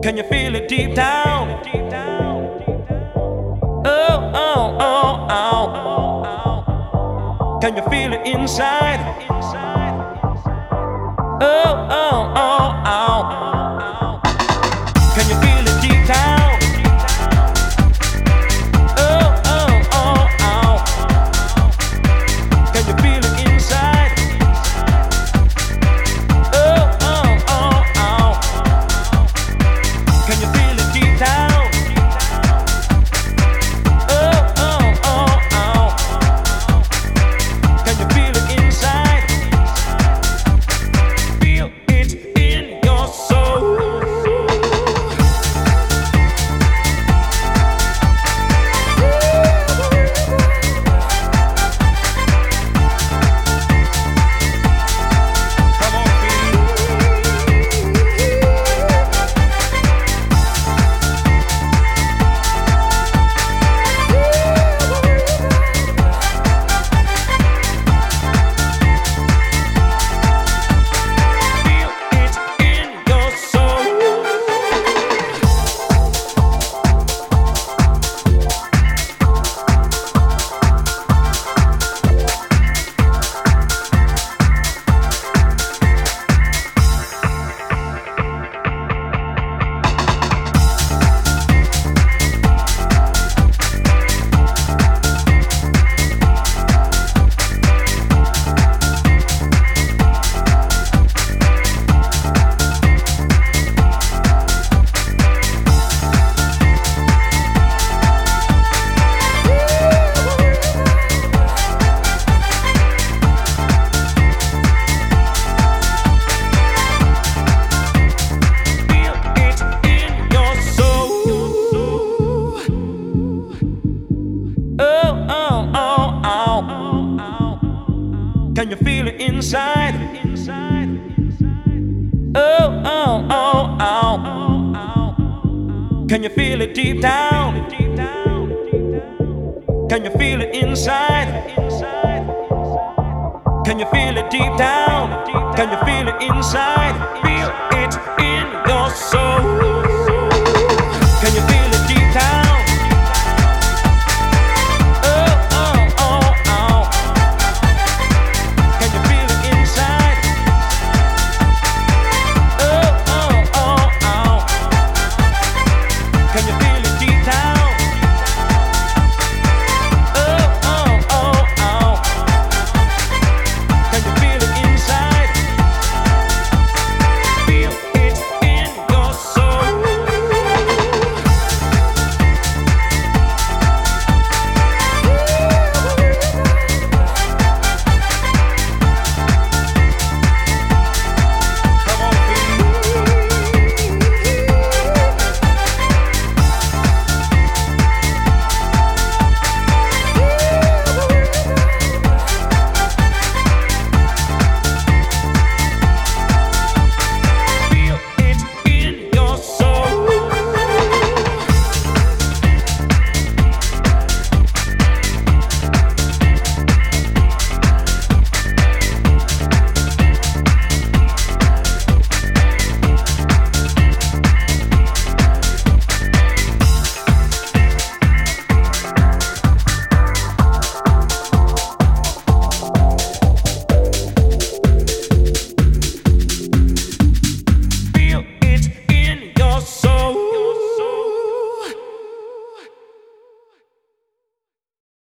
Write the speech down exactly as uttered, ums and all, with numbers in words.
Can you feel it deep down? Oh, oh, oh, oh. Can you feel it inside? Oh, oh, oh, oh. Can you feel it deep down? Oh, oh, oh, oh. Can you feel it inside? Oh, oh, oh, oh. Can you feel it deep down? Oh, oh, oh, oh. Can you feel it inside? Feel it in your soul. Come on, feel it. Feel it in your soul. Feel it in your soul. Oh, oh, oh, oh. Can you feel it inside? Oh, oh, oh, oh. Can you feel it deep down? Can you feel it inside? Can you feel it deep down? Can you feel it inside? Feel it in your soul.